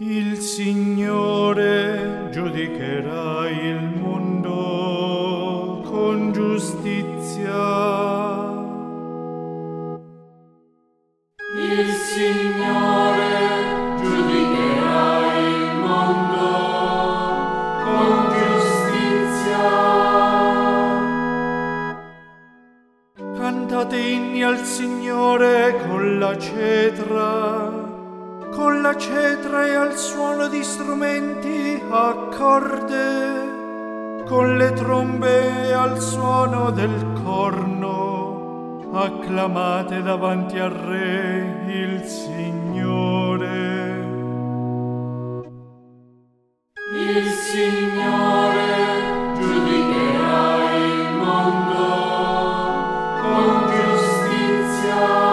Il Signore giudicherà il mondo con giustizia. Il Signore giudicherà il mondo con giustizia. Cantate inni al Signore con la cetra e al suono di strumenti a corde, con le trombe e al suono del corno. Acclamate davanti al Re il Signore. Il Signore giudicherà il mondo con giustizia.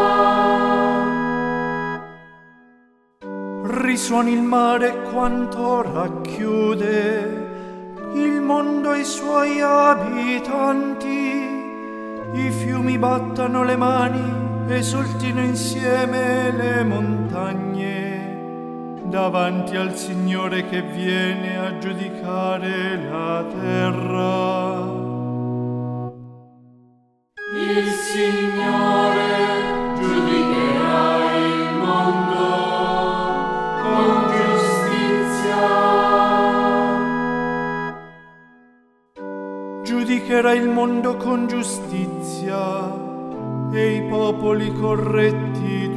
Risuoni il mare quanto racchiude, il mondo e i suoi abitanti. I fiumi battano le mani, esultino insieme le montagne, davanti al Signore che viene a giudicare la terra. Il Signore giudicherà il mondo con giustizia. Giudicherà il mondo con giustizia e i popoli corretti